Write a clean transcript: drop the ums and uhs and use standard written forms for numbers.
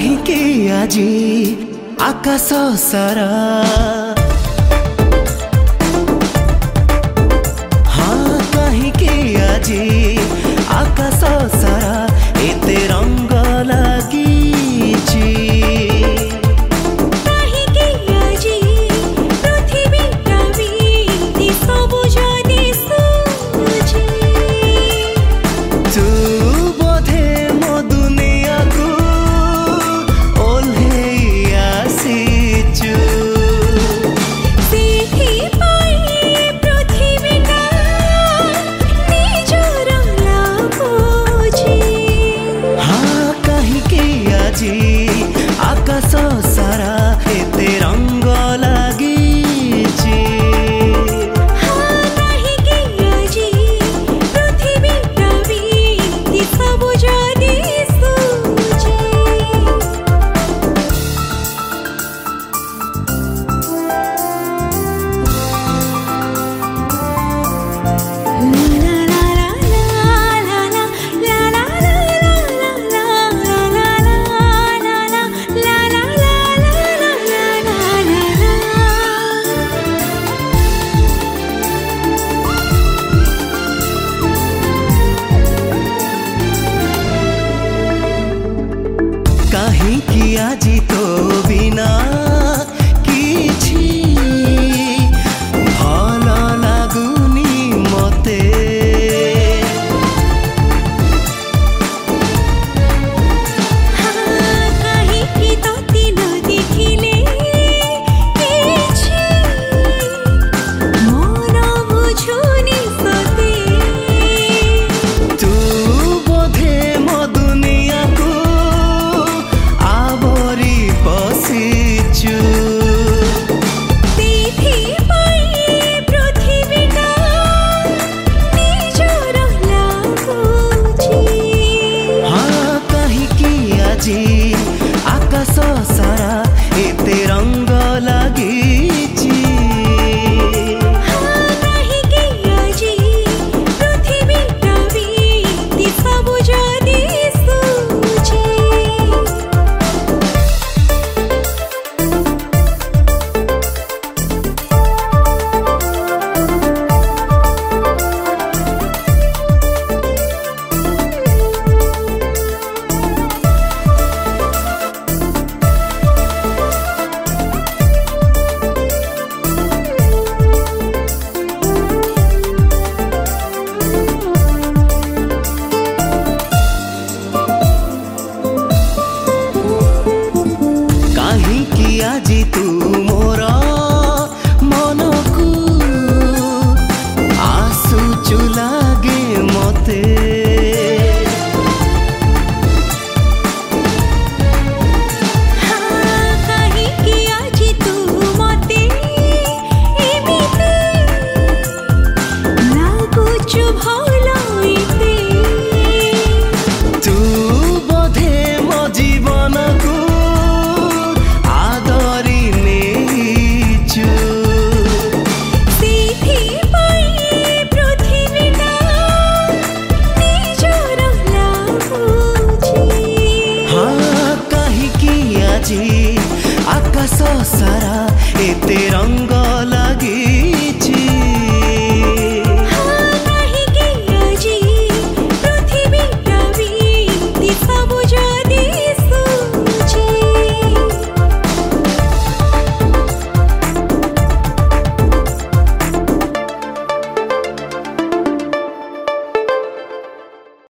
କାହିଁକି ଆଜି ଆକାଶ ସାରା କାହିଁକି ଆଜି ଆକାଶ ସାରା ଏତେ ରଙ୍ଗ ଲାଗିଛି। आकाश सारा एते रंग लागिछि। काहींकि आजी तो बिना किछि भल लागुनी मते। काहींकि तोते न देखिले किछि मन बुझुनी सते। तू बोधे मो दुनिया को आकाश सारा एते रंग लागिछि। आजी तू मोर मन को आसुचु लागे मते। काहींकि आजी तू मते एमिते लागुचु भल एते। तू बोधे मो जीवन को आकाश सारा एते रंग